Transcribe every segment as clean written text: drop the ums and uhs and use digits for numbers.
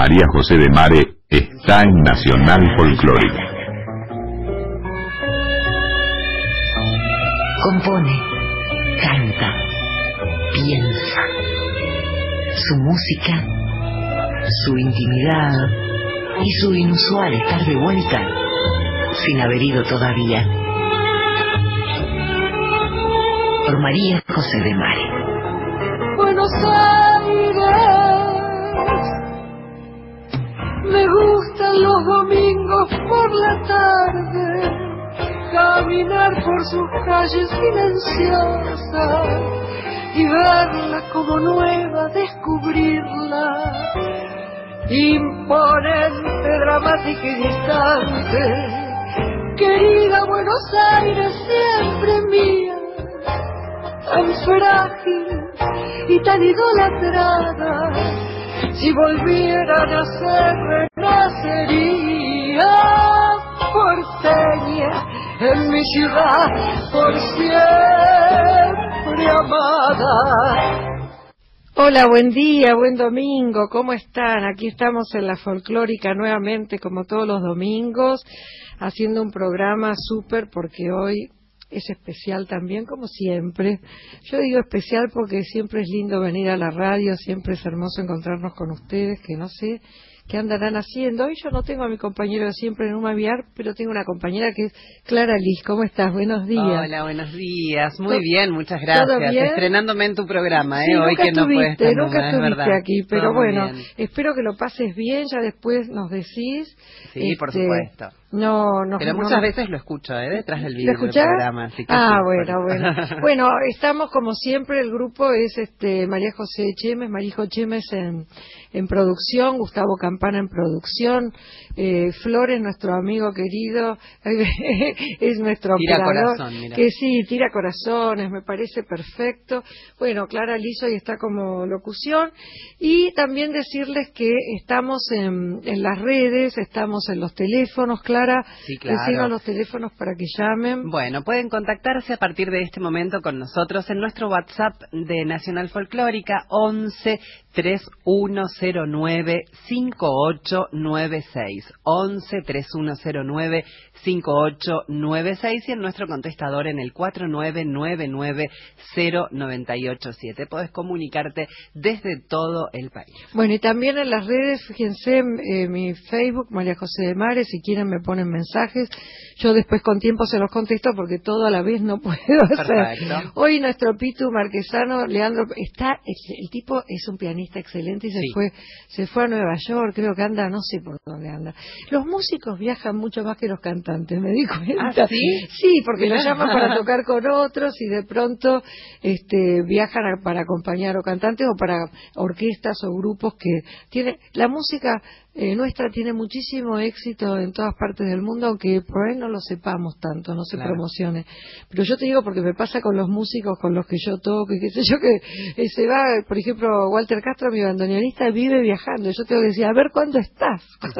María José de Mare está en Nacional Folclórica. Compone, canta, piensa. Su música, su intimidad y su inusual estar de vuelta sin haber ido todavía. Por María José de Mare. Buenos Aires, me gustan los domingos por la tarde, caminar por sus calles silenciosas y verla como nueva, descubrirla, imponente, dramática y distante. Querida Buenos Aires, siempre mía, tan frágil y tan idolatrada, si volviera a nacer, renacería porteña en mi ciudad, por siempre amada. Hola, buen día, buen domingo, ¿cómo están? Aquí estamos en la Folclórica nuevamente, como todos los domingos, haciendo un programa súper, porque hoy es especial también, como siempre. Yo digo especial porque siempre es lindo venir a la radio, siempre es hermoso encontrarnos con ustedes, que no sé qué andarán haciendo. Hoy yo no tengo a mi compañero de siempre en Humaviar, pero tengo una compañera que es Clara Liz. ¿Cómo estás? Buenos días. Hola, buenos días. Muy bien, muchas gracias. Estrenándome en tu programa, sí, hoy que no puedes estar nunca estuviste aquí, pero todo bueno, espero que lo pases bien, ya después nos decís. Sí, por supuesto. Pero muchas veces lo escucho, detrás del video del programa. Así que bueno. Bueno, estamos como siempre, el grupo es María José Chemes, Marijo Chemes en producción, Gustavo Campana en producción, Flores, nuestro amigo querido, es nuestro operador, que sí, tira corazones, me parece perfecto. Bueno, Clara Lizo y está como locución, y también decirles que estamos en las redes, estamos en los teléfonos. Clara, sí, claro. Decimos los teléfonos para que llamen. Bueno, pueden contactarse a partir de este momento con nosotros en nuestro WhatsApp de Nacional Folclórica, 11 3109 5896, 11 3109 5896, y en nuestro contestador en el 49990987. Podés comunicarte desde todo el país. Bueno, y también en las redes, fíjense, mi Facebook, María José de Mare, si quieren me ponen mensajes. Yo después con tiempo se los contesto porque todo a la vez no puedo hacer. Perfecto. Hoy nuestro Pitu Marquesano, Leandro, el tipo es un pianista excelente y se fue a Nueva York, creo que anda, no sé por dónde anda. Los músicos viajan mucho más que los cantantes, me di cuenta. ¿Ah, sí? Sí, porque los llaman para tocar con otros y de pronto viajan para acompañar o cantantes o para orquestas o grupos que tienen la música. Nuestra tiene muchísimo éxito en todas partes del mundo, aunque por ahí no lo sepamos tanto, no se promocione. Pero yo te digo porque me pasa con los músicos con los que yo toco y qué sé yo, que se va, por ejemplo, Walter Castro, mi bandoneonista, vive viajando. Yo tengo que decir, a ver, ¿cuándo estás?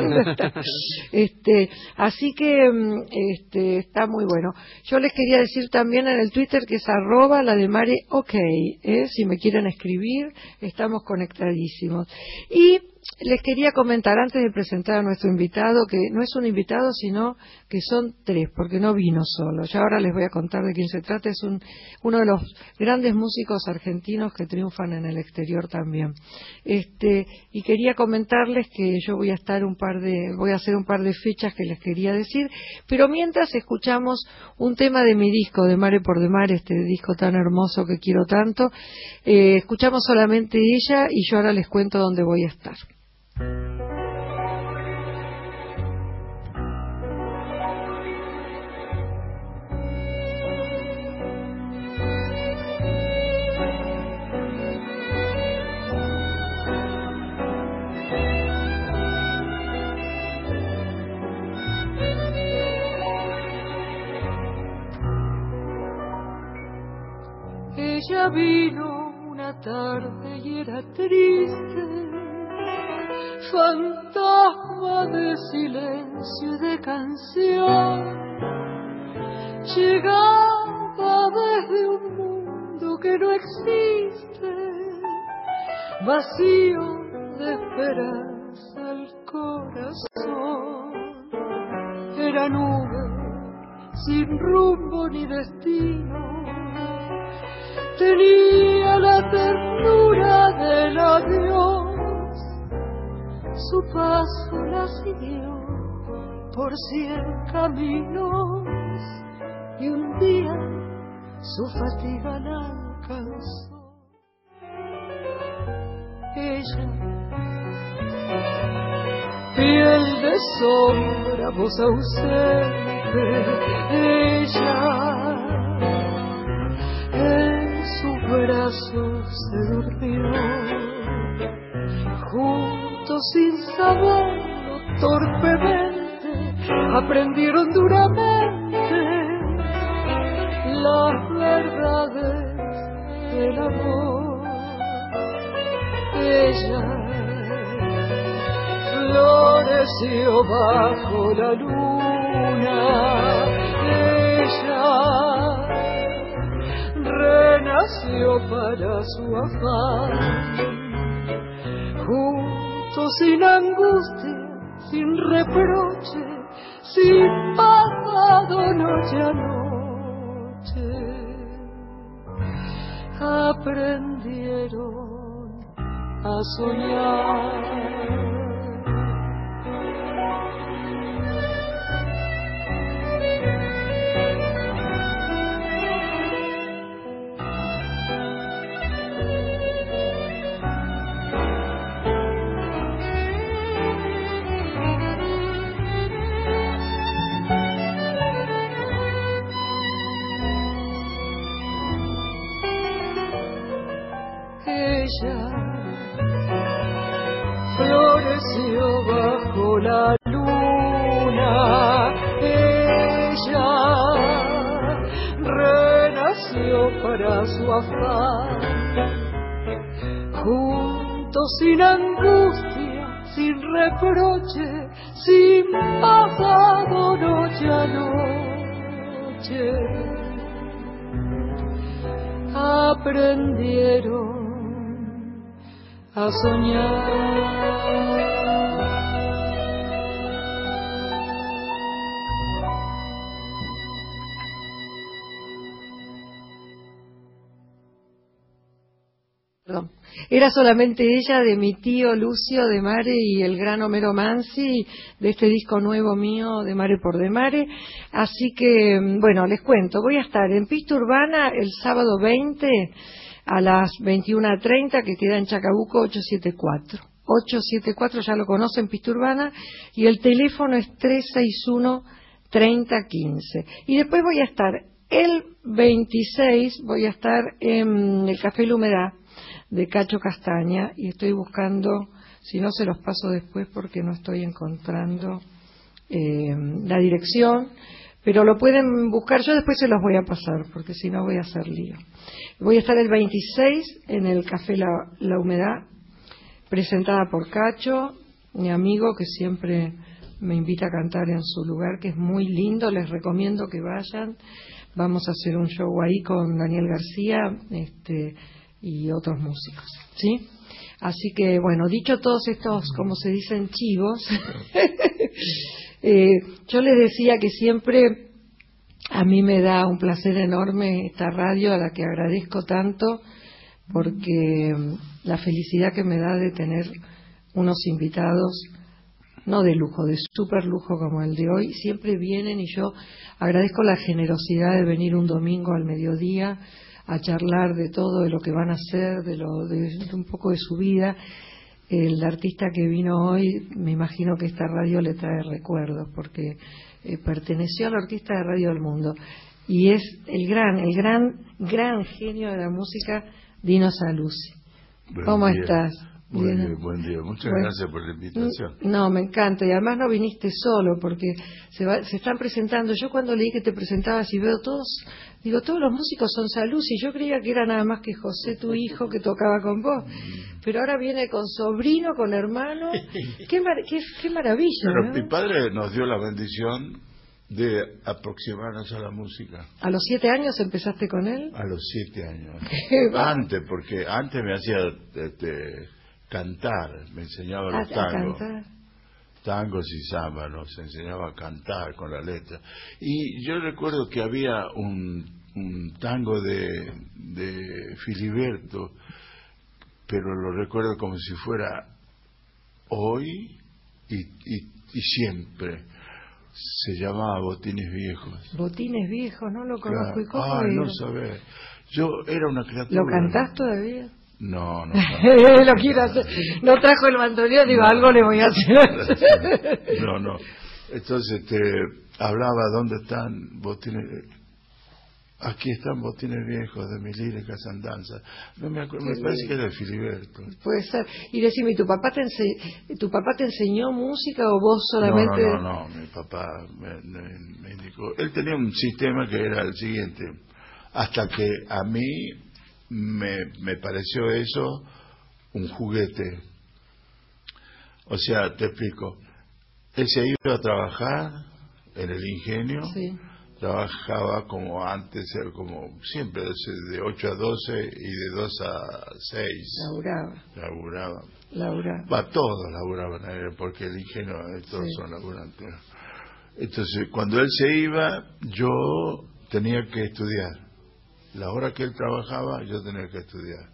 Así que está muy bueno. Yo les quería decir también en el Twitter que es @lademare ok, si me quieren escribir, estamos conectadísimos. Y les quería comentar antes de presentar a nuestro invitado, que no es un invitado, sino que son tres, porque no vino solo. Ya ahora les voy a contar de quién se trata. Es uno de los grandes músicos argentinos que triunfan en el exterior también. Y quería comentarles que yo voy a hacer un par de fechas que les quería decir, pero mientras escuchamos un tema de mi disco, de Mare por de Mare, este disco tan hermoso que quiero tanto. Escuchamos solamente ella y yo ahora les cuento dónde voy a estar. Ella vino una tarde y era triste, fantasma de silencio y de canción, llegaba desde un mundo que no existe, vacío de esperanza, corazón era nube sin rumbo ni destino. Tenía la ternura del adiós, su paso la siguió por 100 caminos y un día su fatiga la alcanzó. Ella, piel de sombra, voz ausente, ella en sus brazos se durmió, juntos sin saberlo torpemente aprendieron duramente las verdades del amor. Ella floreció bajo la luna, ella renació para su afán, juntos sin angustia, sin reproche, sin pasado noche a noche, aprendieron a soñar. Ella floreció bajo la luna, ella renació para su afán, juntos sin angustia, sin reproche, sin pasado noche a noche, aprendieron a soñar. Perdón. Era solamente ella, de mi tío Lucio de Mare y el gran Homero Mansi, de este disco nuevo mío, De Mare por De Mare. Así que, bueno, les cuento, voy a estar en Pista Urbana el sábado 20 a las 21:30, que queda en Chacabuco 874. 874, ya lo conocen, Pista Urbana, y el teléfono es 361-3015. Y después voy a estar el 26, voy a estar en el Café La Humedad de Cacho Castaña, y estoy buscando, si no se los paso después porque no estoy encontrando la dirección, pero lo pueden buscar, yo después se los voy a pasar, porque si no voy a hacer lío. Voy a estar el 26 en el Café La Humedad, presentada por Cacho, mi amigo que siempre me invita a cantar en su lugar, que es muy lindo, les recomiendo que vayan. Vamos a hacer un show ahí con Daniel García y otros músicos, ¿sí? Así que, bueno, dicho todos estos, como se dicen, chivos, yo les decía que siempre a mí me da un placer enorme esta radio, a la que agradezco tanto, porque la felicidad que me da de tener unos invitados, no de lujo, de súper lujo como el de hoy, siempre vienen, y yo agradezco la generosidad de venir un domingo al mediodía a charlar de todo, de lo que van a hacer, de un poco de su vida. El artista que vino hoy, me imagino que esta radio le trae recuerdos, porque perteneció a la Orquesta de Radio del Mundo, y es el gran genio de la música, Dino Saluzzi. ¿Cómo estás? Buen día. Muchas gracias por la invitación. No, me encanta, y además no viniste solo, porque se están presentando. Yo cuando leí que te presentabas y veo todos, digo, todos los músicos son Saluzzi. Yo creía que era nada más que José, tu hijo, que tocaba con vos, pero ahora viene con sobrino, con hermano. Qué maravilla, Pero ¿no? mi padre nos dio la bendición de aproximarnos a la música. ¿A los 7 años empezaste con él? A los 7 años. Porque antes me hacía cantar, me enseñaba los tangos. Cantar. tangos y samba, nos enseñaba a cantar con la letra. Y yo recuerdo que había un tango de Filiberto, pero lo recuerdo como si fuera hoy y siempre. Se llamaba Botines Viejos. Botines Viejos, no lo conozco. Claro. ¿Y cómo era? No sabés. Yo era una criatura. ¿Lo cantás todavía? No. Lo quiero hacer. No trajo el bandoneón, digo, algo le voy a hacer. No. Entonces hablaba, ¿dónde están botines? Aquí están Botines Viejos de mis líricas andanzas. No me acuerdo, me parece que era de Filiberto. Puede ser. Y decime, ¿tu papá te enseñó música o vos solamente...? No, mi papá me indicó. Él tenía un sistema que era el siguiente, hasta que a mí me pareció eso un juguete. O sea, te explico. Él se iba a trabajar en el ingenio, sí. Trabajaba como antes, como siempre, de 8 a 12 y de 2 a 6. Laburaba. Todos laburaban, porque el ingenio, todos son laburantes. Entonces, cuando él se iba, yo tenía que estudiar. La hora que él trabajaba, yo tenía que estudiar.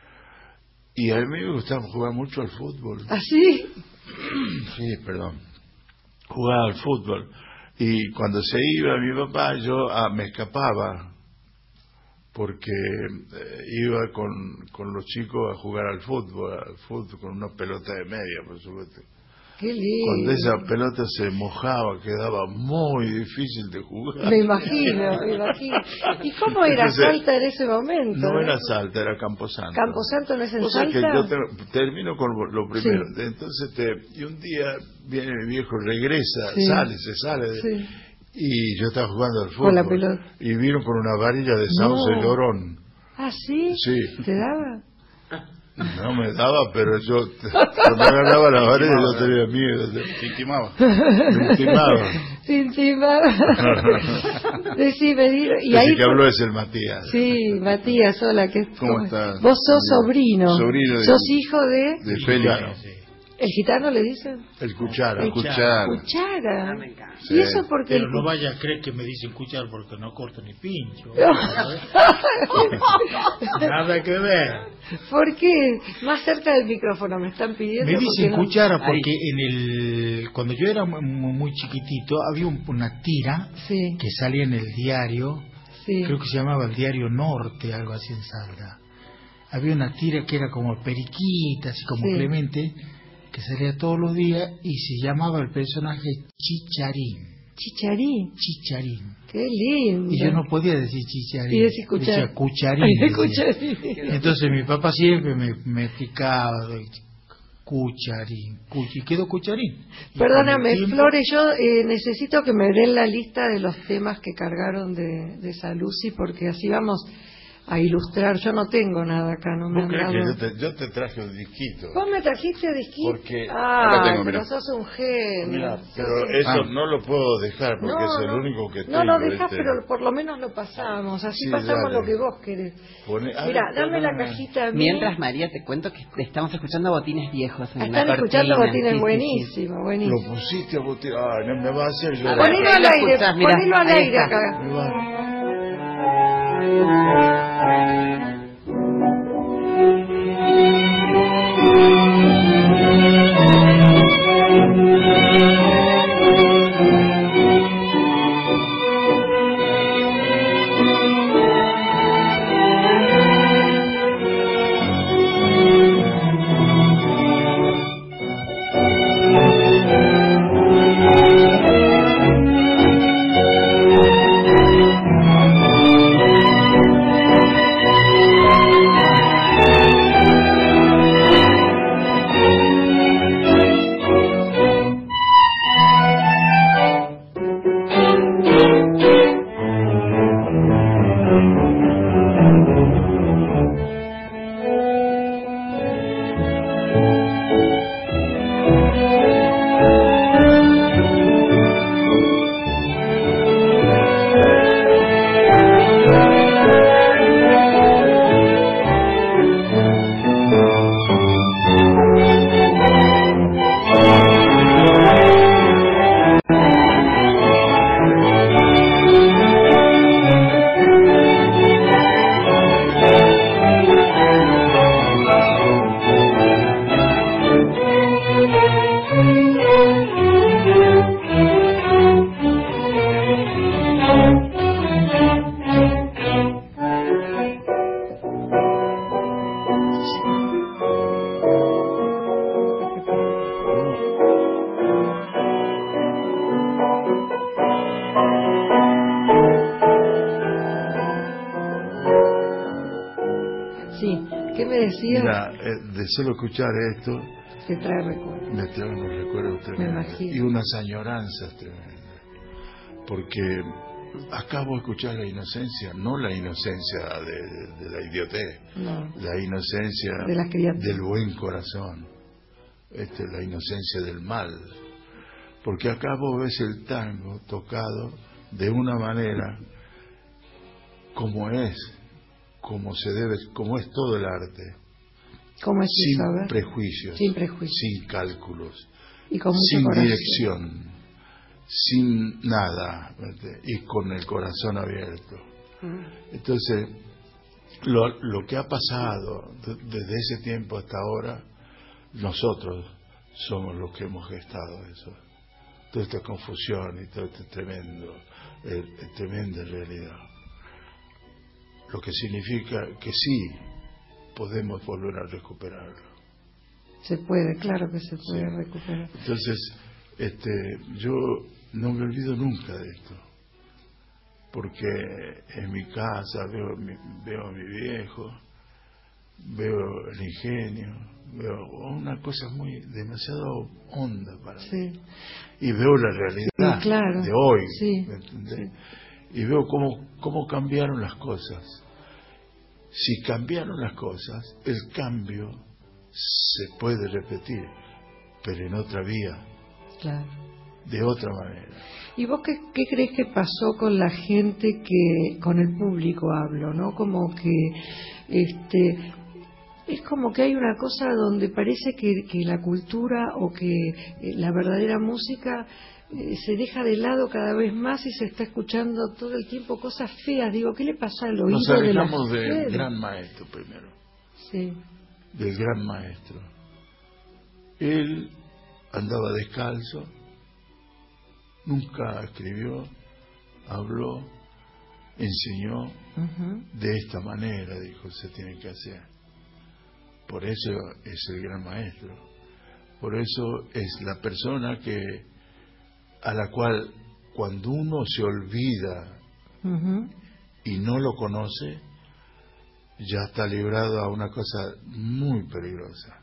Y a mí me gustaba jugar mucho al fútbol. ¿Ah, sí? Sí, perdón. Jugaba al fútbol. Y cuando se iba mi papá, yo me escapaba, porque iba con los chicos a jugar al fútbol con una pelota de media, por supuesto. Qué lindo. Cuando esa pelota se mojaba, quedaba muy difícil de jugar. Me imagino. ¿Y cómo era Salta en ese momento? No era Salta, era Camposanto. ¿Camposanto no es en Salta? Que yo termino con lo primero. Sí. Entonces, y un día viene mi viejo, regresa, sí. se sale. Sí. Y yo estaba jugando al fútbol. Con la pelota. Y vino con una varilla de sauce llorón. ¿Ah, sí? Sí. ¿Te daba? No me daba, pero yo cuando agarraba la varilla yo tenía miedo. Te intimaba. Te intimaba. Decime, y ahí que habló es el Matías. Sí, Matías, hola. ¿Cómo estás? Vos sos sobrino. Sos hijo de Félix. ¿El gitano le dicen? El Cuchara. Cuchara. Sí. ¿Y eso porque pero no vaya a creer que me dicen Cuchara porque no corto ni pincho. Nada que ver. ¿Por qué? Más cerca del micrófono me están pidiendo. Me dicen Cuchara porque Ay. cuando yo era muy chiquitito había una tira sí. que salía en el diario, sí. creo que se llamaba el Diario Norte, algo así en Salta. Había una tira que era como Periquita, así como sí. Clemente, que salía todos los días y se llamaba el personaje Chicharín. ¿Chicharín? Qué lindo. Y yo no podía decir Chicharín. Y decía Cucharín. Entonces mi papá siempre me explicaba Cucharín. Y quedó Cucharín. Perdóname, Flores, yo necesito que me den la lista de los temas que cargaron de Saluzzi, porque así vamos a ilustrar. Yo no tengo nada acá, no me han dado. Yo te traje un disquito. ¿Vos me trajiste disquito? Porque pero sos un genio. Mira, pero eso no lo puedo dejar porque es el único que tengo. No lo dejás, pero por lo menos lo pasamos. Así sí, pasamos lo que vos querés. Mira, dame la cajita a mí. Mientras, María, te cuento que estamos escuchando Botines Viejos. Están escuchando Botines, buenísimo. Lo pusiste a Botines. No me va a hacer yo. Ponelo al aire, ponelo al aire acá. decía? Mira, de solo escuchar esto, Te trae recuerdos. me trae unos recuerdos tremendos. imagino. Y unas añoranzas tremendas. Porque acabo de escuchar la inocencia, no la inocencia de la idiotez, No, la inocencia de las criaturas. del buen corazón, la inocencia del mal. Porque acá vos ves el tango tocado de una manera como es, como se debe, como es todo el arte, ¿Cómo es sin eso? A ver. prejuicios, Sin prejuicios. sin cálculos, Y con mucho sin corazón. dirección, sin nada, ¿viste? Y con el corazón abierto. Entonces, lo que ha pasado desde ese tiempo hasta ahora, nosotros somos los que hemos gestado eso. Toda esta confusión y todo este tremenda realidad. Lo que significa que sí podemos volver a recuperarlo. Se puede, claro que se puede Sí. recuperar. Entonces, yo no me olvido nunca de esto, porque en mi casa veo a mi viejo, veo el ingenio, veo una cosa demasiado honda para mí, Sí, y veo la realidad sí, claro. de hoy, Sí, ¿me entendés? Y veo cómo cambiaron las cosas. Si cambiaron las cosas, el cambio se puede repetir, pero en otra vía, claro. de otra manera. ¿Y vos qué crees que pasó con la gente con el público hablo, ¿no? Como que, es como que hay una cosa donde parece que la cultura o que la verdadera música se deja de lado cada vez más y se está escuchando todo el tiempo cosas feas. Digo, ¿qué le pasa al oído Nos de la alejamos del gente? gran maestro primero, Sí, del gran maestro. Él andaba descalzo, nunca escribió, habló, enseñó. ujú, De esta manera, dijo, se tiene que hacer. Por eso es el gran maestro. Por eso es la persona a la cual, cuando uno se olvida ujú. y no lo conoce, ya está librado a una cosa muy peligrosa.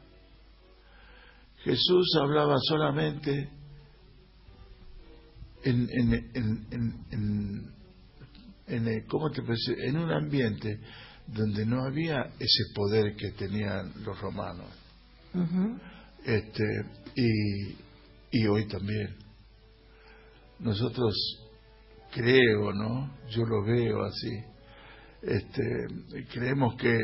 Jesús hablaba solamente ¿cómo te parece? En un ambiente donde no había ese poder que tenían los romanos. Ujú. Y hoy también. Nosotros, creo, ¿no? Yo lo veo así. Creemos que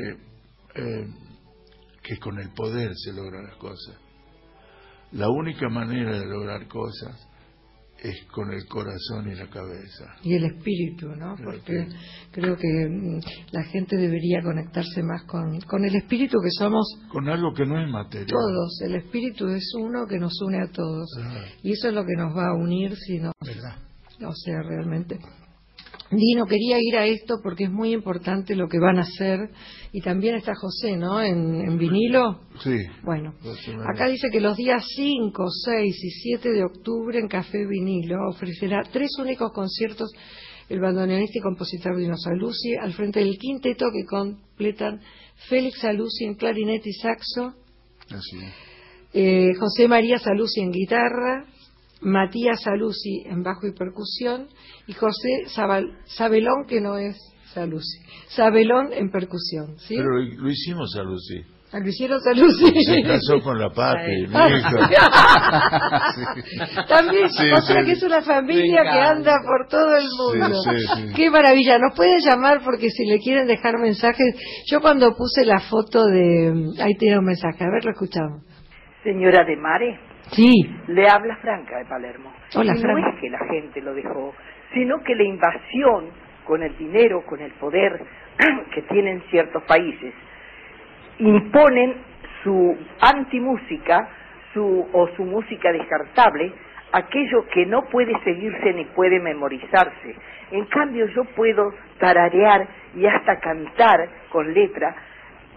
con el poder se logran las cosas. La única manera de lograr cosas es con el corazón y la cabeza. Y el espíritu, ¿no? Porque creo que la gente debería conectarse más con el espíritu que somos Con algo que no es material. todos. El espíritu es uno que nos une a todos. Ah. Y eso es lo que nos va a unir si no. ¿Verdad? O sea, realmente. Dino, quería ir a esto porque es muy importante lo que van a hacer. Y también está José, ¿no? En vinilo. Sí. Bueno, acá dice que los días 5, 6 y 7 de octubre en Café Vinilo ofrecerá 3 únicos conciertos el bandoneonista y compositor Dino Saluzzi al frente del quinteto que completan Félix Saluzzi en clarinete y saxo, Así es. José María Saluzzi en guitarra, Matías Saluzzi en bajo y percusión y José Sabelón, que no es Saluzzi, Sabelón en percusión, ¿sí? Pero lo hicimos a Lucy. Lo hicieron Saluzzi. Se casó con la Pati, mi hijo. También, Sí, o sea sí. que es una familia que anda por todo el mundo. Sí, sí. Qué maravilla. Nos pueden llamar porque si le quieren dejar mensajes. Yo cuando puse la foto de... Ahí tiene un mensaje. A ver, lo escuchamos. Señora de Mare, Sí. le habla Franca de Palermo. Hola, y no Franca. es que la gente lo dejó, sino que la invasión con el dinero, con el poder que tienen ciertos países, imponen su antimúsica, su música descartable, aquello que no puede seguirse ni puede memorizarse. En cambio yo puedo tararear y hasta cantar con letra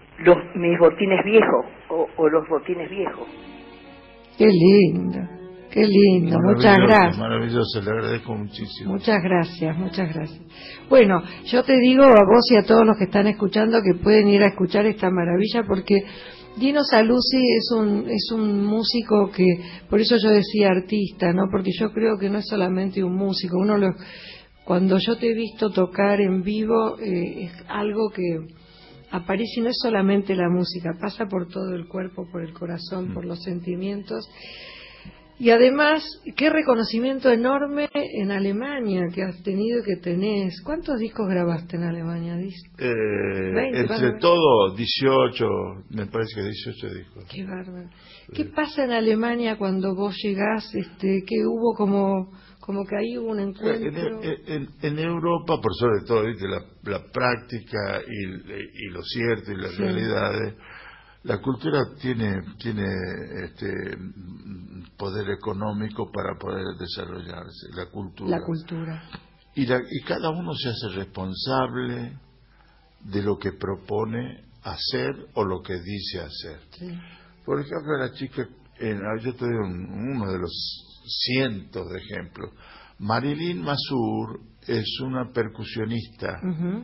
mis botines viejos o los botines viejos. Qué lindo. Qué lindo, muchas gracias. Maravilloso, le agradezco muchísimo. Muchas gracias, muchas gracias. Bueno, yo te digo a vos y a todos los que están escuchando que pueden ir a escuchar esta maravilla porque Dino Saluzzi es un músico que, por eso yo decía artista, ¿no? Porque yo creo que no es solamente un músico, cuando yo te he visto tocar en vivo es algo que aparece y no es solamente la música, pasa por todo el cuerpo, por el corazón, por los sentimientos. Y además, qué reconocimiento enorme en Alemania que has tenido y que tenés. ¿Cuántos discos grabaste en Alemania? 20, entre todo, 18, me parece que 18 discos. Qué bárbaro. ¿Qué pasa en Alemania cuando vos llegás? Que hubo como que ahí hubo un encuentro. En Europa, por sobre todo, ¿viste? La práctica y lo cierto y las realidades. La cultura tiene poder económico para poder desarrollarse, la cultura. Y cada uno se hace responsable de lo que propone hacer o lo que dice hacer. Sí. Por ejemplo, la chica, yo te doy uno de los cientos de ejemplos. Marilyn Masur es una percusionista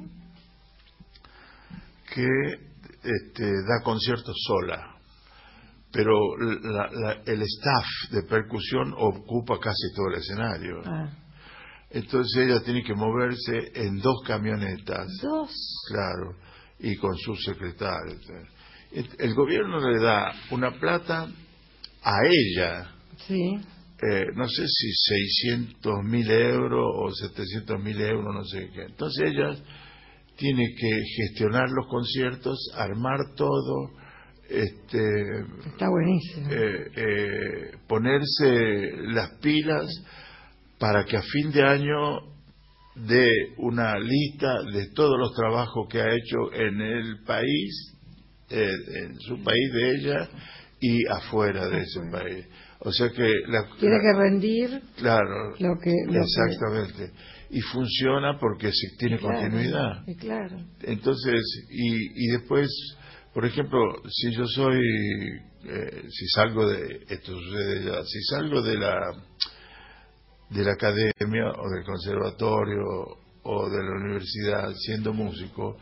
que da conciertos sola, pero el staff de percusión ocupa casi todo el escenario. Entonces ella tiene que moverse en 2 camionetas. Claro, y con sus secretarios. El gobierno le da una plata a ella. Sí. No sé si 600.000 euros o 700.000 euros, no sé qué. Entonces ella tiene que gestionar los conciertos, armar todo, está buenísimo. Ponerse las pilas para que a fin de año dé una lista de todos los trabajos que ha hecho en el país, en su país de ella y afuera de ese país. O sea que tiene que rendir. Claro, exactamente. Y funciona porque tiene continuidad. Claro. Entonces, y después, por ejemplo, si yo si salgo esto sucede ya, si salgo de la academia o del conservatorio o de la universidad siendo músico,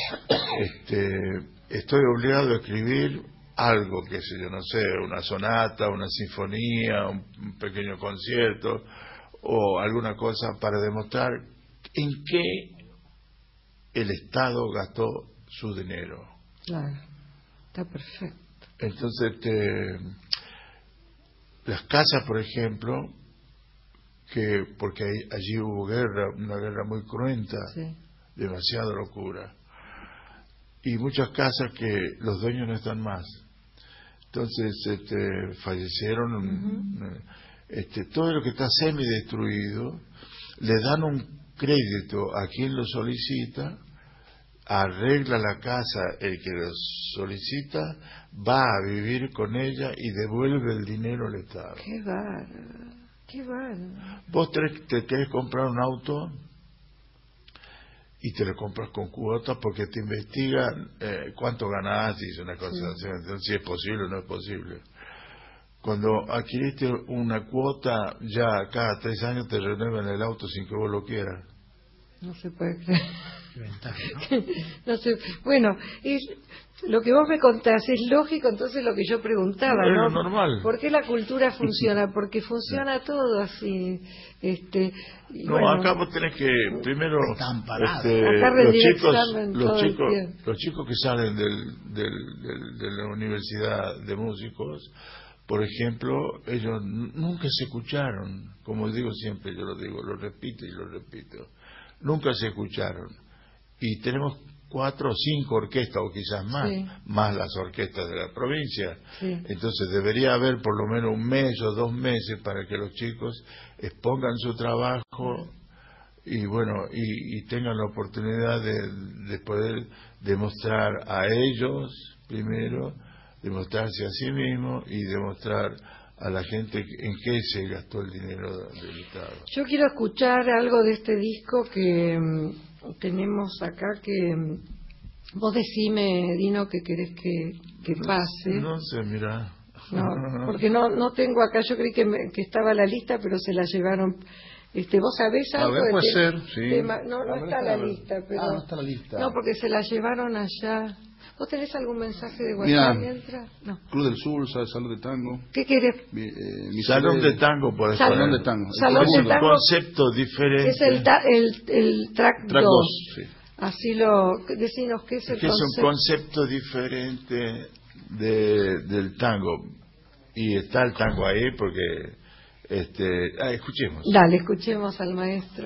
estoy obligado a escribir algo, qué sé yo, no sé, una sonata, una sinfonía, un pequeño concierto o alguna cosa para demostrar en qué el Estado gastó su dinero. Claro, está perfecto. Entonces, las casas, por ejemplo, porque allí hubo una guerra muy cruenta, demasiada locura, y muchas casas que los dueños no están más. Entonces, fallecieron. Todo lo que está semidestruido, le dan un crédito a quien lo solicita, arregla la casa el que lo solicita, va a vivir con ella y devuelve el dinero al Estado. Qué bárbaro. Vos te querés comprar un auto y te lo compras con cuotas porque te investigan cuánto ganás y es una cosa así, entonces si es posible o no es posible. Cuando adquiriste una cuota, ya cada 3 años te renuevan el auto sin que vos lo quieras. No se puede creer. Qué ventaja, ¿no? No sé. Bueno, lo que vos me contás es lógico, entonces lo que yo preguntaba, ¿no? Es normal. ¿Por qué la cultura funciona? Porque funciona todo así. Acá vos tenés que primero los chicos que salen de la universidad de músicos, por ejemplo, ellos nunca se escucharon, como digo siempre, yo lo digo, lo repito y lo repito, nunca se escucharon. Y tenemos 4 o 5 orquestas, o quizás más las orquestas de la provincia. Entonces debería haber por lo menos 1 mes o 2 meses para que los chicos expongan su trabajo y y tengan la oportunidad de poder demostrar a ellos primero, demostrarse a sí mismos y demostrar a la gente en qué se gastó el dinero del Estado. Yo quiero escuchar algo de este disco que tenemos acá, que vos decime, Dino, que querés que pase. No sé, mira. no, porque no tengo acá, yo creí que estaba la lista, pero se la llevaron. ¿Vos sabés algo? A ver, puede ser, sí. No está la lista, pero... no está la lista. No, porque se la llevaron allá. ¿Vos tenés algún mensaje de WhatsApp mientras? No. Club del Sur, Salón de Tango. ¿Qué querés? Salón de Tango, por ejemplo. Salón de Tango. Salón de Tango. Un concepto diferente. Es el track 2. Sí. Así decinos qué es el concepto. Es un concepto diferente del tango. Y está el tango ahí porque... escuchemos. Dale, escuchemos al maestro.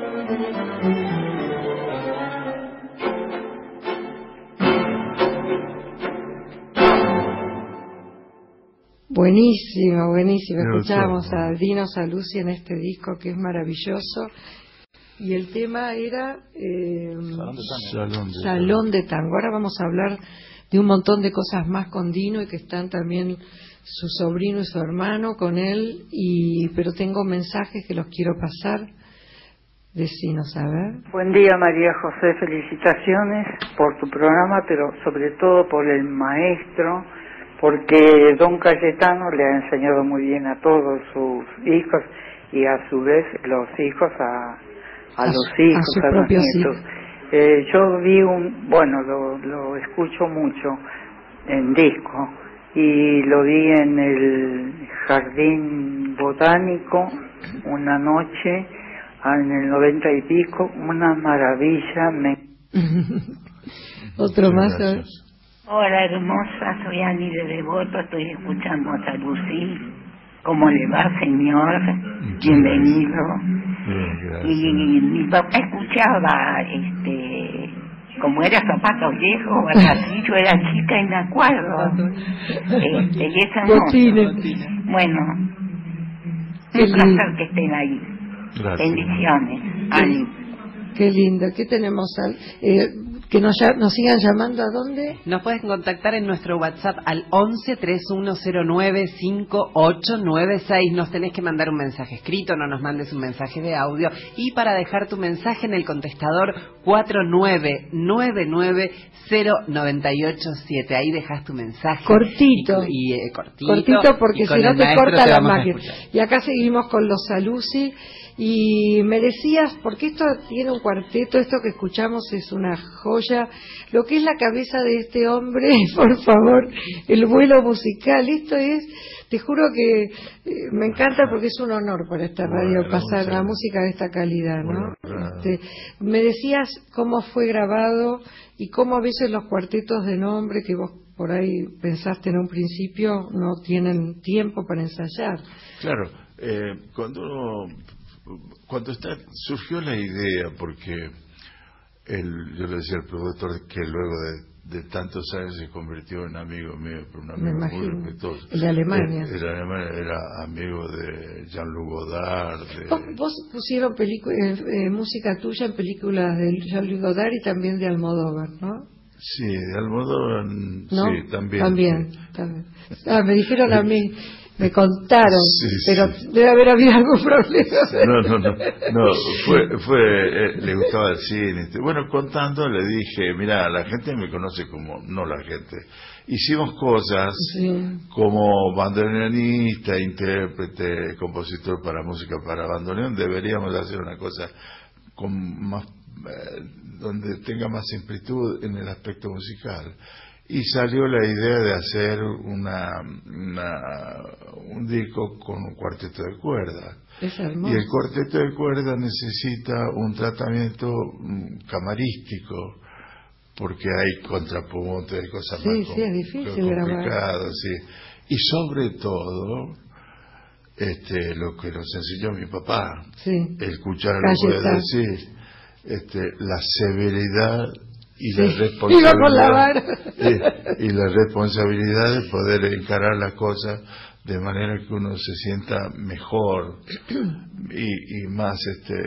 Buenísimo, buenísimo. Escuchábamos a Dino Saluzzi en este disco que es maravilloso. Y el tema era Salón de Tango. Ahora vamos a hablar de un montón de cosas más con Dino y que están también su sobrino y su hermano con él. Pero tengo mensajes que los quiero pasar. Decinos, a ver. Buen día, María José. Felicitaciones por tu programa, pero sobre todo por el maestro, porque don Cayetano le ha enseñado muy bien a todos sus hijos y a su vez los hijos a los hijos, a los nietos. Yo vi lo escucho mucho en disco y lo vi en el Jardín Botánico una noche en el 90 y pico, una maravilla. Otro más. Hola hermosa, soy Ani de Devoto, estoy escuchando a Saluzzi. ¿Cómo le va, señor? Bienvenido. Y mi papá escuchaba, como era Zapatos Viejos, así yo era chica y me acuerdo. Y esa noche. Bueno, un placer que estén ahí. Gracias. Bendiciones, Ani. Qué lindo. ¿Qué tenemos? Que nos sigan llamando. ¿A dónde? Nos puedes contactar en nuestro WhatsApp al 11-3109-5896. Nos tenés que mandar un mensaje escrito, no nos mandes un mensaje de audio. Y para dejar tu mensaje en el contestador 49990987. Ahí dejas tu mensaje. Cortito. Cortito porque si no te corta la máquina. Y acá seguimos con los Saluzzi. Y me decías, porque esto tiene un cuarteto, esto que escuchamos es una joya, lo que es la cabeza de este hombre, por favor, el vuelo musical, esto es, te juro que me encanta porque es un honor para esta radio pasar la música de esta calidad, ¿no? Me decías cómo fue grabado y cómo a veces los cuartetos de nombre que vos por ahí pensaste en un principio no tienen tiempo para ensayar. Claro, cuando surgió la idea, porque yo le decía al productor que luego de tantos años se convirtió en amigo mío, pero un amigo muy respetuoso. El de Alemania. El de Alemania era amigo de Jean-Luc Godard. Vos pusieron música tuya en películas de Jean-Luc Godard y también de Almodóvar, ¿no? Sí, de Almodóvar, ¿no? Sí, también. También. Me dijeron a mí. Me contaron, pero sí. Debe haber habido algún problema. No, le gustaba el cine. Bueno, contando le dije, mira, la gente me conoce como, no la gente. Hicimos cosas como bandoneonista, intérprete, compositor para música para bandoneón. Deberíamos hacer una cosa con más, donde tenga más amplitud en el aspecto musical. Y salió la idea de hacer un disco con un cuarteto de cuerdas. Es hermoso. Y el cuarteto de cuerdas necesita un tratamiento camarístico, porque hay contrapunto, hay cosas más es difícil complicadas. Y sobre todo, lo que nos enseñó mi papá, escuchar lo que puede decir, la severidad y la responsabilidad y la responsabilidad de poder encarar las cosas de manera que uno se sienta mejor y más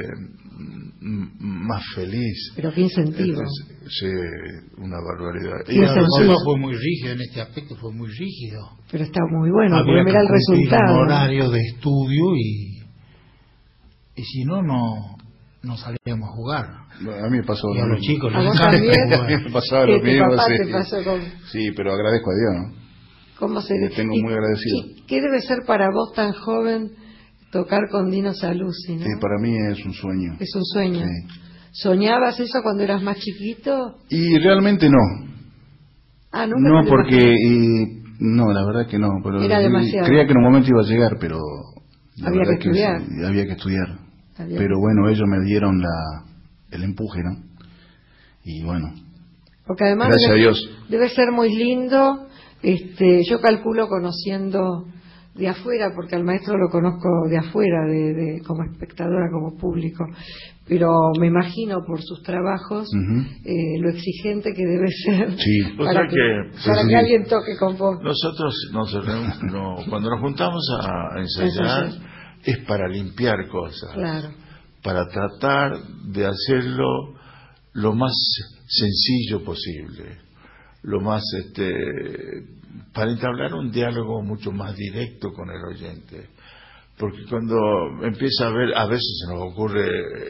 más feliz. Pero qué incentivo. Sí, una barbaridad. Y el fue muy rígido en este aspecto, fue muy rígido. Pero está muy bueno, había porque mira el resultado. Un horario de estudio y si no salíamos a jugar. Bueno, a mí me pasó y a los chicos ¿A vos también? a mí me pasaba lo mismo. Sí, pero agradezco a Dios, ¿no? ¿Cómo se le tengo muy agradecido. ¿Y qué debe ser para vos tan joven tocar con Dino Saluzzi, ¿no? Sí, para mí es un sueño. Es un sueño. Sí. ¿Soñabas eso cuando eras más chiquito? Y realmente no. ¿Nunca? No, porque no, la verdad que no. Pero era demasiado. Creía que en un momento iba a llegar, pero había que estudiar. Había que estudiar. Pero bueno, ellos me dieron el empuje, ¿no? Y bueno, porque además gracias a Dios. Debe ser muy lindo. Yo calculo, conociendo de afuera, porque al maestro lo conozco de afuera, como espectadora, como público, pero me imagino por sus trabajos lo exigente que debe ser para que alguien toque con vos. Nosotros cuando nos juntamos a ensayar es para limpiar cosas, claro, para tratar de hacerlo lo más sencillo posible, lo más para entablar un diálogo mucho más directo con el oyente, porque cuando empieza a ver, a veces se nos ocurre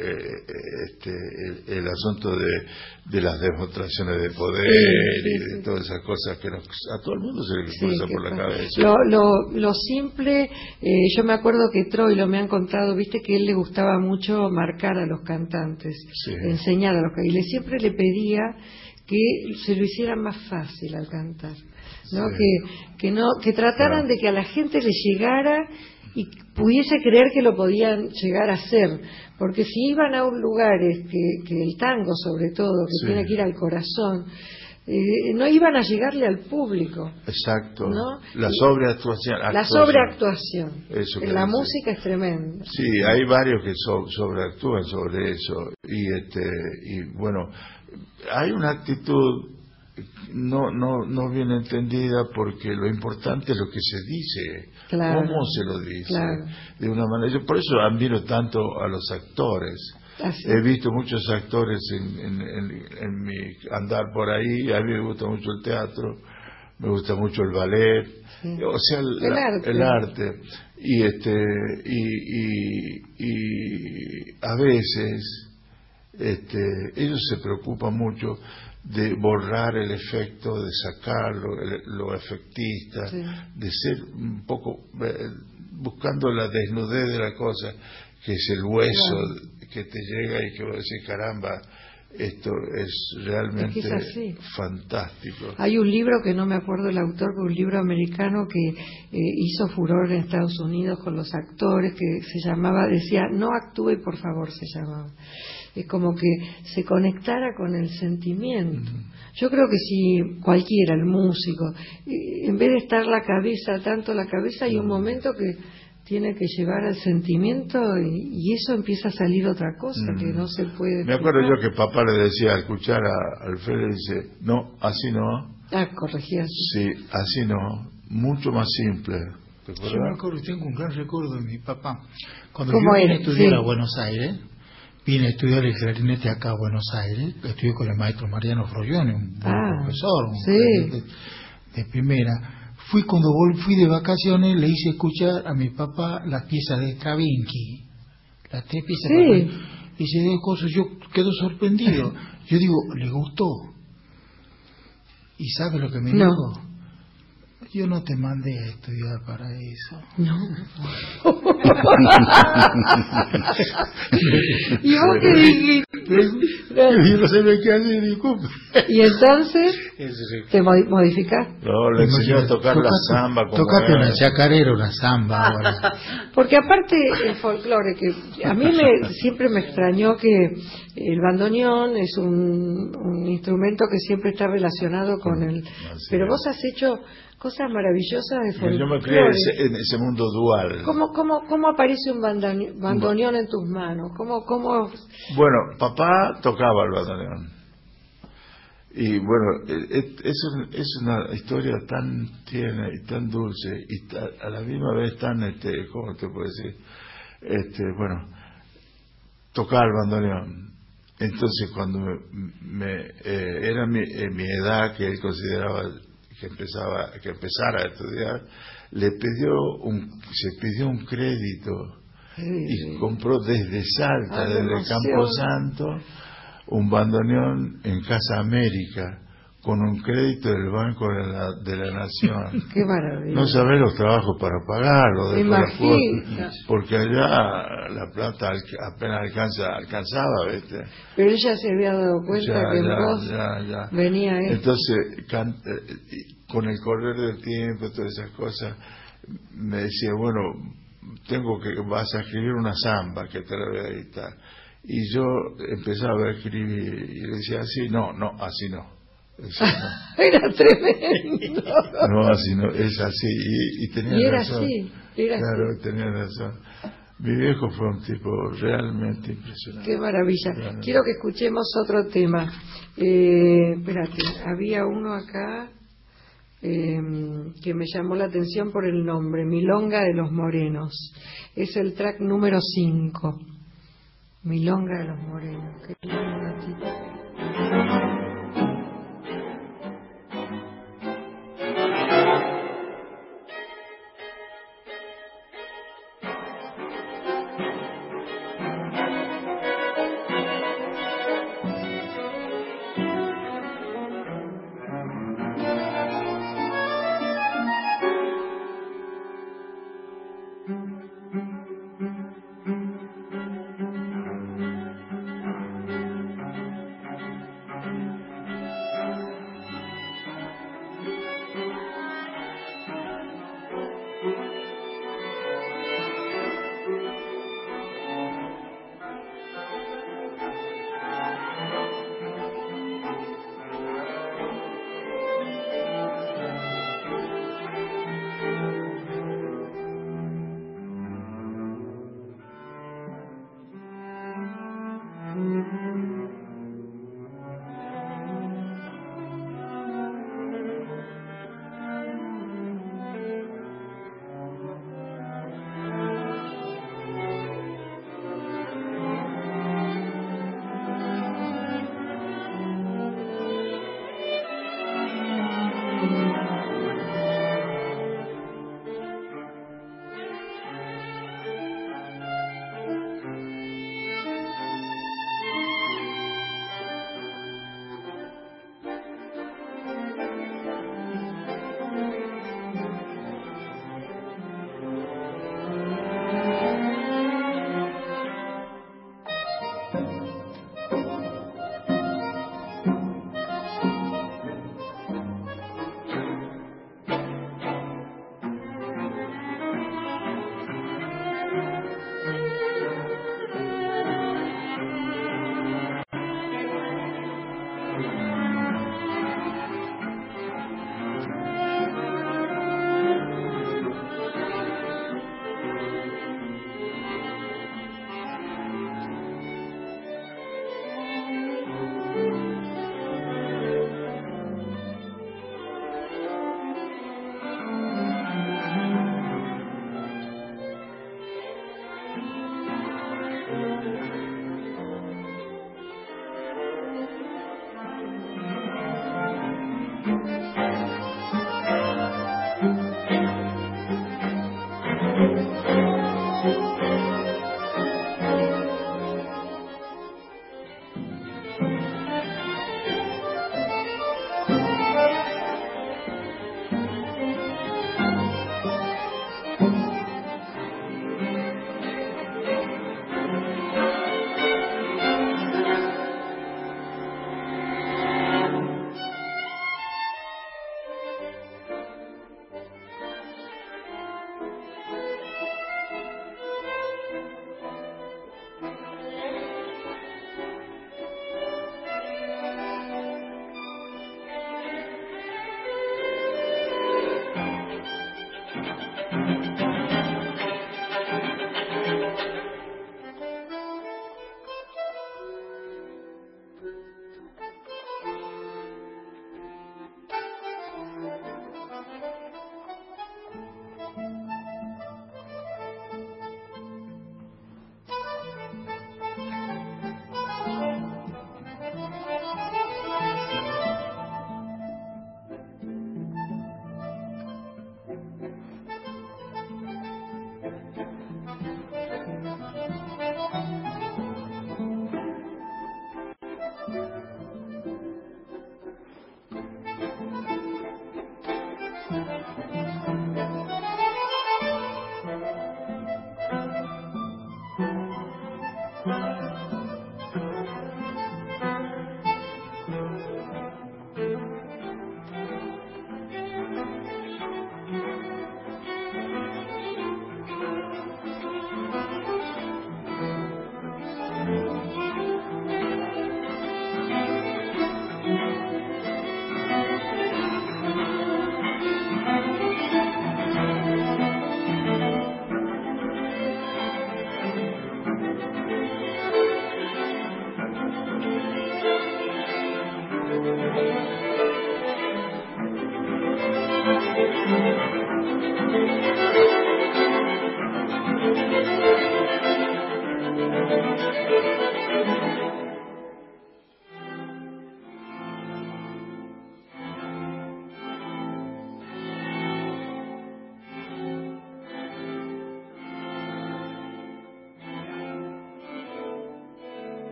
el asunto de las demostraciones de poder y de todas esas cosas que a todo el mundo se le cruza por la cabeza. Lo simple, yo me acuerdo que Troilo me han contado, viste que a él le gustaba mucho marcar a los cantantes, enseñar a los cantantes, y siempre le pedía que se lo hicieran más fácil al cantar, ¿no? Que trataran de que a la gente le llegara y pudiese creer que lo podían llegar a hacer, porque si iban a un lugar que el tango sobre todo, que tiene que ir al corazón, no iban a llegarle al público. Exacto, ¿no? La sobreactuación. La música es tremenda. Sí, hay varios que sobreactúan sobre eso, y bueno, hay una actitud no bien entendida, porque lo importante es lo que se dice, cómo se lo dice, de una manera. Yo por eso admiro tanto a los actores. He visto muchos actores en mi andar por ahí. A mí me gusta mucho el teatro, me gusta mucho el ballet, o sea, el arte. Y a veces ellos se preocupan mucho de borrar el efecto, de sacarlo, lo efectista, de ser un poco buscando la desnudez de la cosa, que es el hueso que te llega y que vos decís, caramba, esto es realmente fantástico. Hay un libro que no me acuerdo el autor, pero un libro americano que hizo furor en Estados Unidos con los actores, que decía, no actúe por favor, se llamaba. Es como que se conectara con el sentimiento. Yo creo que si cualquiera, el músico, en vez de estar la cabeza, hay un momento que tiene que llevar al sentimiento, y eso empieza a salir otra cosa que no se puede. Me acuerdo yo que papá le decía al escuchar a Alfredo, dice, no, así no. Corregía. Sí, así no, mucho más simple. Yo me acuerdo, tengo un gran recuerdo de mi papá. Cuando yo vine a estudiar a Buenos Aires, vine a estudiar el clarinete acá a Buenos Aires, estudié con el maestro Mariano Froglione, un buen profesor, de primera. Cuando fui de vacaciones, le hice escuchar a mi papá las piezas de Stravinsky, las 3 piezas de y se dio cosas, yo quedo sorprendido. Yo digo, ¿le gustó? ¿Y sabe lo que me dijo? Yo no te mandé a estudiar para eso. No. ¿Y vos qué dijiste? Yo no sabía qué hacer, disculpe. ¿Y entonces te modificás? No, le enseñó a tocar la samba. Tocate una chacarera, una samba ahora. Porque aparte el folclore, que a mí siempre me extrañó que el bandoneón es un instrumento que siempre está relacionado con el... Pero vos has hecho cosas maravillosas de folclore. Yo me crié en ese mundo dual. ¿Cómo aparece un bandoneón en tus manos? ¿Cómo? Bueno, papá tocaba el bandoneón. Y bueno, es una historia tan tierna y tan dulce, y a la misma vez tan, ¿cómo te puedo decir? Bueno, tocaba el bandoneón. Entonces cuando era mi edad, que él consideraba que empezara a estudiar, se pidió un crédito y compró desde Salta, desde Camposanto, un bandoneón en Casa América, con un crédito del Banco de la Nación. ¡Qué maravilla! No sabés los trabajos para pagarlo, imagino, porque allá la plata apenas alcanzaba, ¿viste? Pero ella se había dado cuenta que vos venía esto. Entonces, con el correr del tiempo, todas esas cosas, me decía, bueno, vas a escribir una samba que te la voy a editar. Y yo empezaba a escribir y le decía, así no, así no. Era tremendo. No, así no, es así. Y tenía Y era razón. así, era claro, así. tenía razón. Mi viejo fue un tipo realmente impresionante. Qué maravilla. Realmente. Quiero que escuchemos otro tema. Espérate, había uno acá que me llamó la atención por el nombre, Milonga de los Morenos. Es el track número 5. Milonga de los Morenos. Qué lindo, tipo.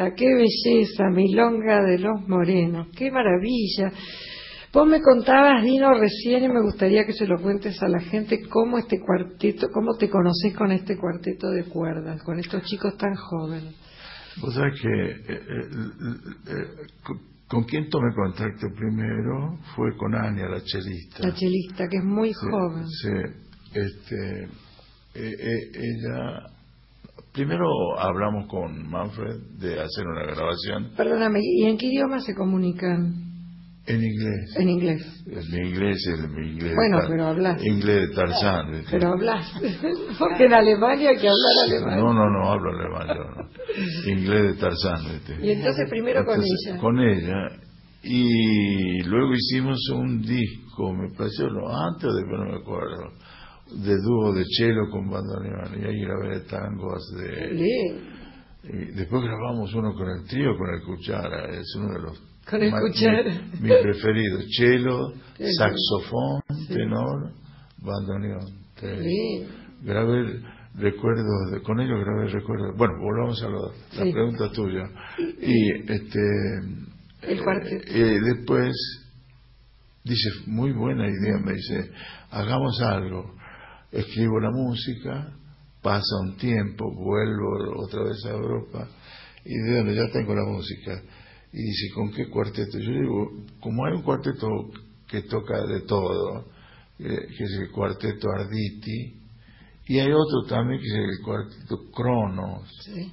qué belleza, milonga de los morenos, qué maravilla. Vos me contabas, Dino, recién, y me gustaría que se lo cuentes a la gente, cómo este cuarteto, cómo te conocés con este cuarteto de cuerdas, con estos chicos tan jóvenes. Vos sabés que con quien tomé contacto primero fue con Ania, la chelista. La chelista, que es muy joven. Sí, ella... Primero hablamos con Manfred de hacer una grabación. Perdóname, ¿y en qué idioma se comunican? En inglés. En inglés. El inglés es mi inglés. Bueno, pero hablas. Inglés de Tarzán. ¿Viste? Pero hablas. Porque en Alemania hay que hablar alemán. No hablo alemán yo. No. Inglés de Tarzán. ¿Viste? Y entonces primero con ella. Con ella. Y luego hicimos un disco, me pareció antes o después, no me acuerdo, de dúo de cello con bandoneón. Y ahí grabé tangos de... Y después grabamos uno con el trío, con el cuchara. Es uno de los... Con el cuchara. Mi preferido. Cello, saxofón, tenor, bandoneón. Grabé recuerdos, con ellos grabé recuerdos. Bueno, volvamos a la pregunta tuya. Y el cuarteto. Después dice, muy buena idea, me dice, hagamos algo. Escribo la música, pasa un tiempo, vuelvo otra vez a Europa y bueno, ya tengo la música. Y dice, ¿con qué cuarteto? Yo digo, como hay un cuarteto que toca de todo, que es el cuarteto Arditi, y hay otro también que es el cuarteto Cronos. Sí.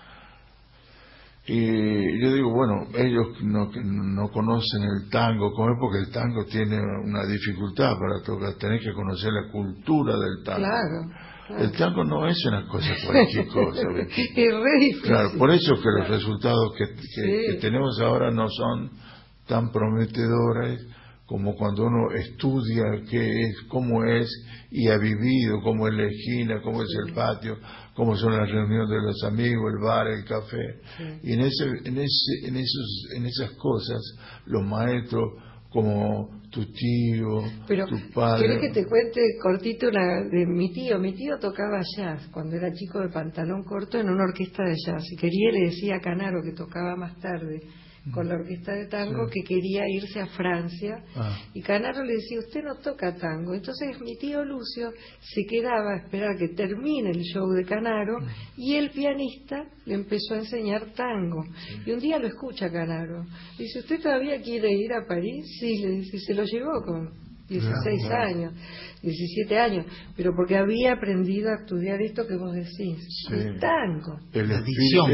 Y yo digo, bueno, ellos no conocen el tango, porque el tango tiene una dificultad para tocar, tenés que conocer la cultura del tango. Claro. El tango no es una cosa, cualquier cosa. Es re difícil. Claro, por eso que los resultados que tenemos ahora no son tan prometedores como cuando uno estudia qué es, cómo es, y ha vivido, cómo es la esquina, cómo es el patio, cómo son las reuniones de los amigos, el bar, el café. Y en esas cosas, los maestros como tu tío, tu padre... ¿Querés que te cuente cortito una de mi tío? Mi tío tocaba jazz cuando era chico de pantalón corto en una orquesta de jazz. Y quería, le decía a Canaro, que tocaba más tarde con la orquesta de tango, que quería irse a Francia. Y Canaro le decía, usted no toca tango. Entonces mi tío Lucio se quedaba a esperar que termine el show de Canaro y el pianista le empezó a enseñar tango. Y un día lo escucha Canaro. Dice, ¿usted todavía quiere ir a París? Sí, le dice, se lo llevó con 16 años, 17 años, pero porque había aprendido a estudiar esto que vos decís, el tango. La dicción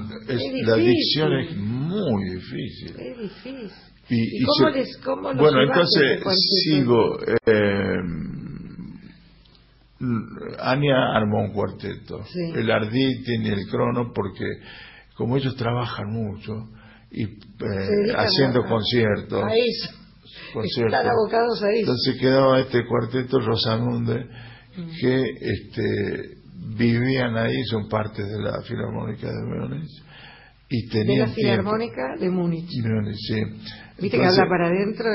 es muy difícil. Es difícil. ¿Y cómo bueno, entonces sigo. Ania armó un cuarteto, el Arditi y el Crono, porque como ellos trabajan mucho y haciendo conciertos. Están abocados a eso. Entonces quedaba este cuarteto Rosamunde que vivían ahí, son parte de la Filarmónica de Múnich y tenían de la Filarmónica de Múnich. Sí. Viste que habla para adentro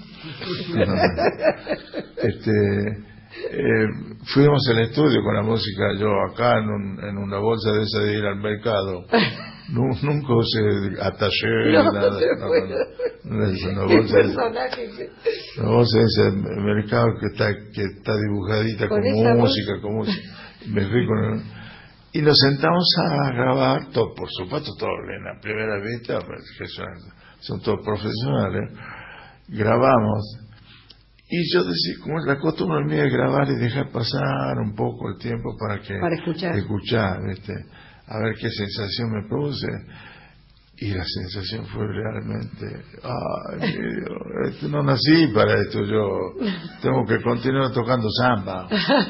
fuimos al estudio con la música, yo acá en una bolsa de esa de ir al mercado. Nunca usé attaché, nada. No es una bolsa de ese mercado que está dibujadita con música, me fui con y nos sentamos a grabar, todo, por supuesto, todo en la primera vista, que son todos profesionales, grabamos. Y yo decía, como la costumbre mía es grabar y dejar pasar un poco el tiempo para escuchar, ¿viste? A ver qué sensación me produce. Y la sensación fue realmente, ay, Dios, no nací para esto, yo tengo que continuar tocando samba.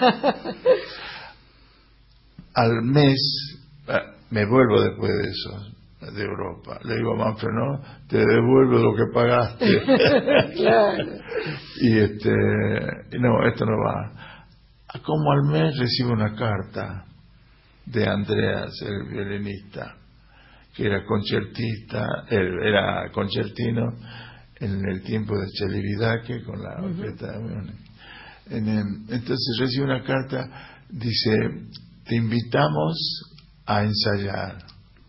Al mes, me vuelvo después de eso, de Europa. Le digo a Manfred, no, te devuelvo lo que pagaste. Claro. Y no, esto no va. Como al mes recibo una carta de Andreas, el violinista, que era concertista, era concertino en el tiempo de Celibidache con la orquesta de Múnich. Entonces recibo una carta, dice, te invitamos a ensayar.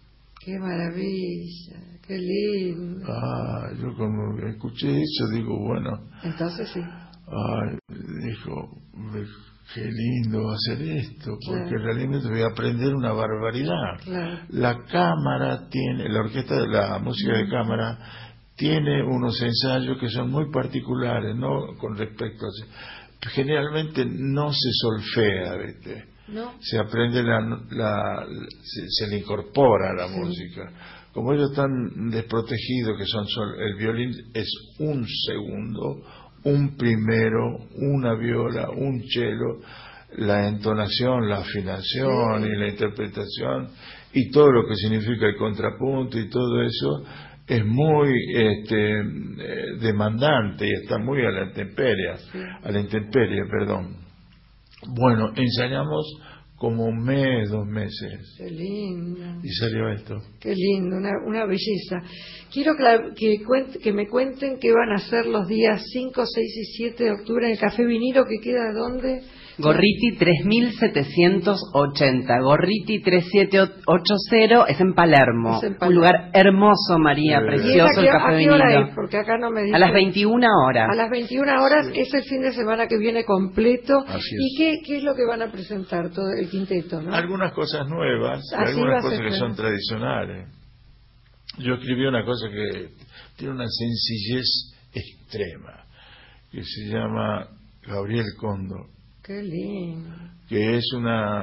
Qué maravilla, qué lindo. Yo cuando escuché eso digo, bueno. Entonces sí. Dijo, qué lindo hacer esto, porque realmente voy a aprender una barbaridad. Claro. La cámara tiene, la orquesta de la música de cámara tiene unos ensayos que son muy particulares, ¿no? Con respecto a... Generalmente no se solfea, ¿viste? ¿No? Se aprende se le incorpora la música. Como ellos están desprotegidos, que son el violín es un segundo, un primero, una viola, un cello, la entonación, la afinación y la interpretación y todo lo que significa el contrapunto y todo eso es muy demandante y está muy a la intemperie, perdón. Bueno, ensayamos como un mes, 2 meses. Qué lindo. Y salió esto. Qué lindo, una belleza. Quiero que me cuenten qué van a hacer los días 5, 6 y 7 de octubre en el Café Vinilo, que queda ¿dónde? Gorriti 3780, Gorriti 3780, es en Palermo. Un lugar hermoso, María, precioso el Café Vinilo. ¿A qué hora es? Porque acá no me dicen. A las 21 horas. A las 21 horas es el fin de semana que viene completo. Así ¿Y qué es lo que van a presentar todo el quinteto, no? Algunas cosas nuevas, algunas cosas que son tradicionales. Yo escribí una cosa que tiene una sencillez extrema, que se llama Gabriel Cóndor. Qué lindo. Que es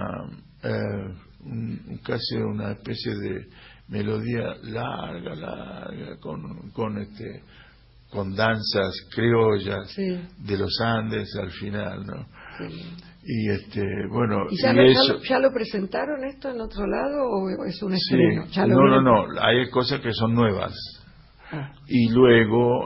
casi una especie de melodía larga, con danzas criollas de los Andes al final, ¿no? Y bueno, ¿Y ya lo presentaron esto en otro lado o es un estreno? No, hay cosas que son nuevas. Y luego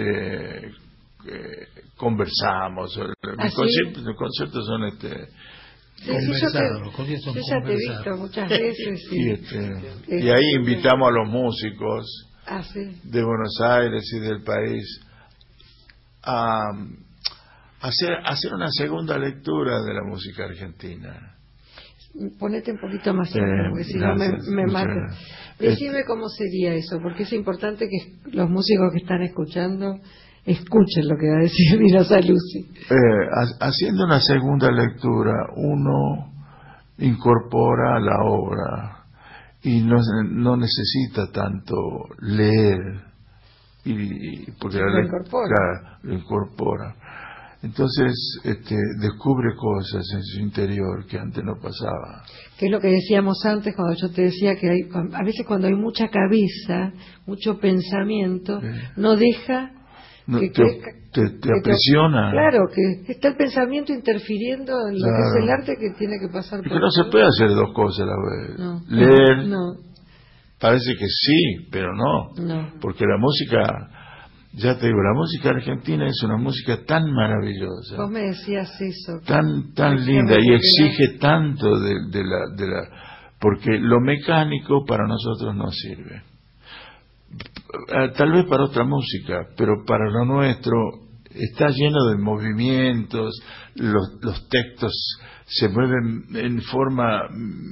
conversamos. Los conceptos son yo ya te he visto muchas veces. Y ahí invitamos a los músicos de Buenos Aires y del país a hacer una segunda lectura de la música argentina. Ponete un poquito más cerca, porque si no me mata. Decime cómo sería eso, porque es importante que los músicos que están escuchando escuchen lo que va a decir Mira Saluzzi. Haciendo una segunda lectura, uno incorpora la obra y no necesita tanto leer, porque lo incorpora. Entonces descubre cosas en su interior que antes no pasaba. Que es lo que decíamos antes cuando yo te decía que a veces cuando hay mucha cabeza, mucho pensamiento, no deja te aprisiona. Claro, que está el pensamiento interfiriendo en lo que es el arte, que tiene que pasar por... Que no se puede hacer 2 cosas a la vez. Leer, parece que sí, pero no. Porque la música... Ya te digo, la música argentina es una música tan maravillosa. Vos me decías eso. Tan linda y exige tanto de la... Porque lo mecánico para nosotros no sirve. Tal vez para otra música, pero para lo nuestro está lleno de movimientos, los textos se mueven en forma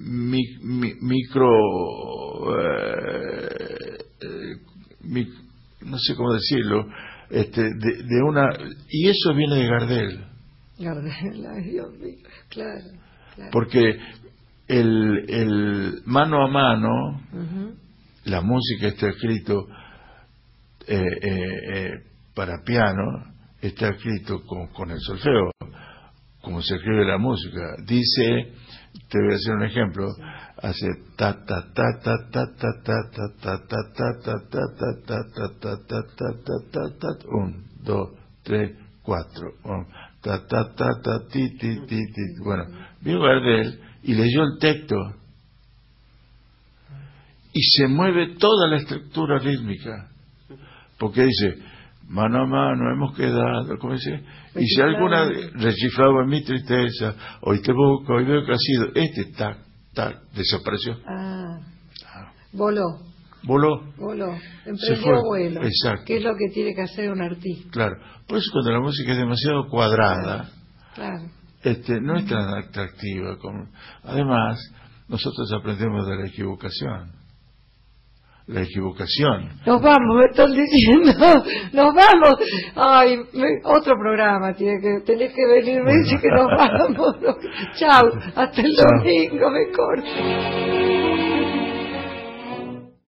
no sé cómo decirlo, de una, y eso viene de Gardel. Ay, Dios mío, claro. Porque el mano a mano, la música está escrito para piano, está escrito con el solfeo, como se escribe la música. Dice, te voy a hacer un ejemplo, hace ta ta ta ta ta ta ta ta ta ta ta ta ta ta ta ta ta ta ta 1, 2, 3, 4 ta ta ta ta ti ti ti ti. Bueno, vino Gardel y leyó el texto y se mueve toda la estructura rítmica, porque dice mano a mano hemos quedado, ¿cómo dice? Y si alguna recifraba en mi tristeza, hoy te busco, hoy veo que ha sido desapareció. Voló. Emprendió vuelo. Exacto. ¿Qué es lo que tiene que hacer un artista? Claro. Por eso cuando la música es demasiado cuadrada, no es tan atractiva. Además, nosotros aprendemos de la equivocación. la equivocación. Nos vamos, me están diciendo, nos vamos. Ay, otro programa tenés que venir, me dice que nos vamos. Chao, hasta el domingo, me corto.